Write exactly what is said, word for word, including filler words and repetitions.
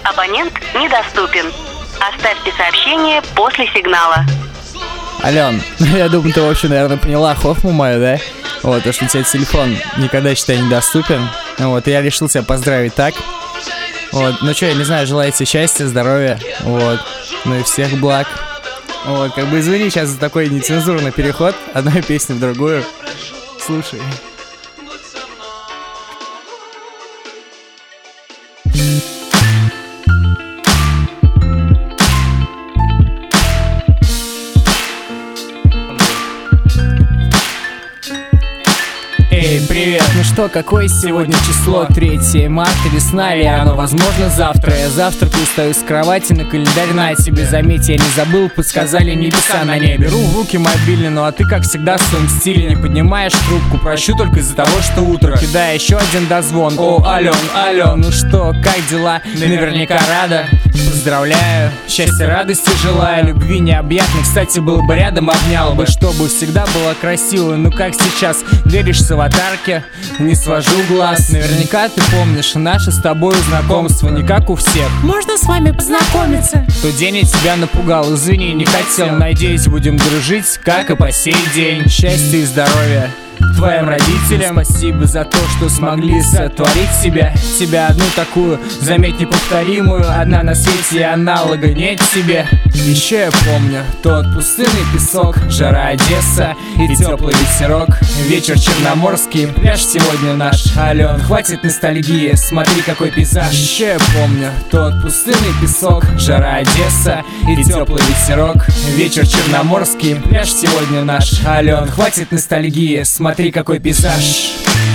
Абонент недоступен. Оставьте сообщение после сигнала. Ален, ну я думаю, ты вообще, наверное, поняла хохму мою, да? Вот, то, что у тебя телефон никогда, считай, недоступен. Вот, и я решил тебя поздравить так. Вот, ну что, я не знаю, желаю тебе счастья, здоровья, вот, ну и всех благ. Вот, как бы извини сейчас за такой нецензурный переход одной песни в другую. Слушай. Эй, привет, ну что, какое сегодня число? третье марта, весна ли оно? Возможно, завтра. Я завтракаю, встаю с кровати, на календарь на тебе. Заметь, я не забыл, подсказали небеса на небе. Беру в руки мобильный, ну а ты, как всегда, в своем стиле не поднимаешь трубку. Прощу только из-за того, что утро. Кидаю еще один дозвон. О, Ален, Ален, ну что, как дела? Наверняка рада. Поздравляю, счастья, радости желаю, любви необъятной. Кстати, был бы рядом, обнял бы, чтобы всегда было красиво. Ну как сейчас, веришься в аватарке, не свожу глаз. Наверняка ты помнишь наше с тобой знакомство, не как у всех. Можно с вами познакомиться? В тот день я тебя напугал, извини, не хотел. Надеюсь, будем дружить, как и по сей день. Счастья и здоровья твоим родителям. Спасибо за то, что смогли сотворить себя. Тебя одну такую, заметь, неповторимую. Одна на свете, аналога нет тебе. Еще я помню тот пустынный песок, жара Одесса и теплый ветерок. Вечер черноморский, пляж сегодня наш. Ален, хватит ностальгии, смотри, какой пейзаж. Еще я помню тот пустынный песок, жара Одесса и теплый ветерок. Вечер черноморский, пляж сегодня наш. Ален, хватит ностальгии, смотри, какой пейзаж.